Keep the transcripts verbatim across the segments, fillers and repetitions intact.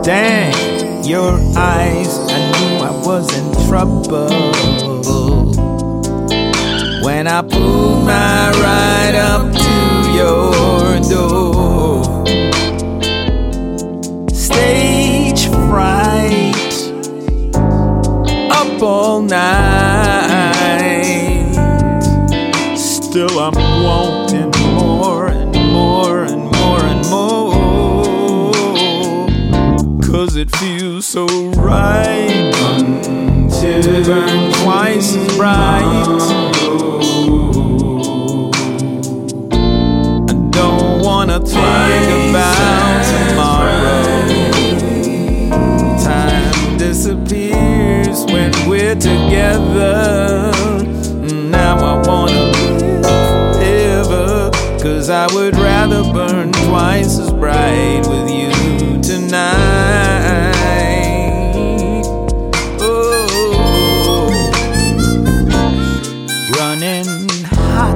Dang, your eyes, I knew I was in trouble when I pulled my ride up to your door. Stage fright, up all night. Still I'm wanting more and more and more and more, 'cause it feels so right to burn twice as bright. I don't wanna think about tomorrow. Time disappears when we're together. Now I wanna live forever, 'cause I would rather burn twice as bright with you tonight. Oh, running hot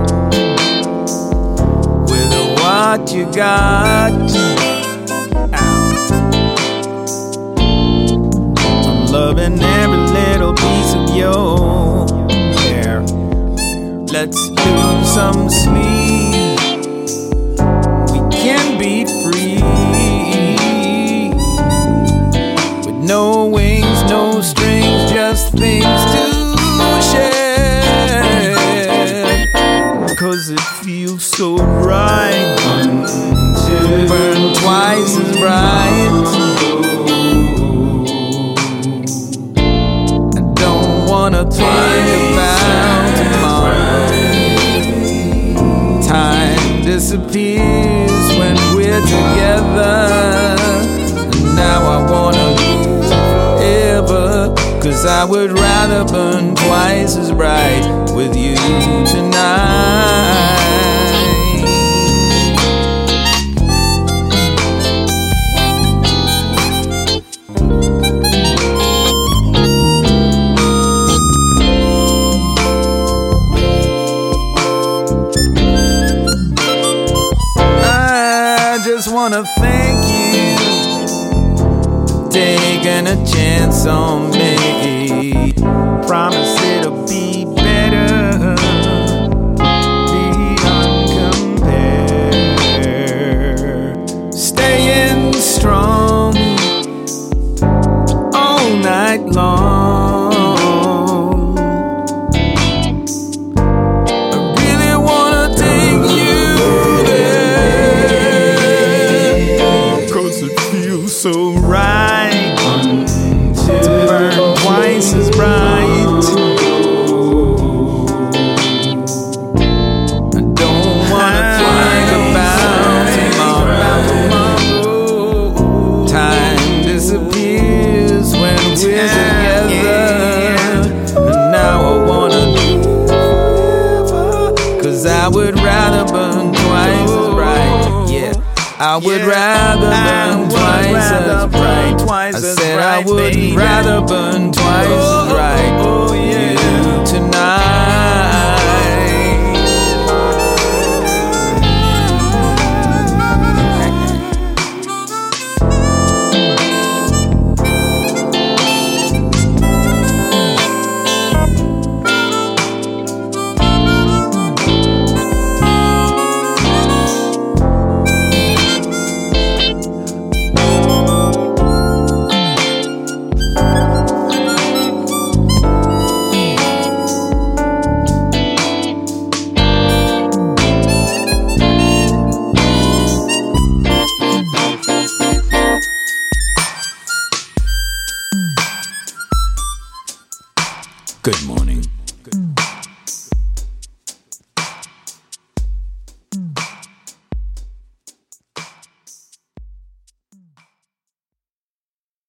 with what you got. I'm loving every little piece of your hair. Let's lose some sleep. We can be free. No wings, no strings, just things to share. 'Cause it feels so right to burn twice as bright. I don't wanna think about tomorrow. Time disappears when we're together. Now I wanna live forever, 'cause I would rather burn twice as bright with you tonight. I just wanna thank you taking a chance on me. Promise it'll be better, be uncompared. Staying strong all night long. I really wanna take you there, 'cause it feels so right to burn twice as bright. I don't wanna think about tomorrow. Time disappears when we're together. And now I wanna live forever, 'cause I would rather burn twice as bright. Yeah, I would rather burn twice as bright. I said I would rather burn twice as bright.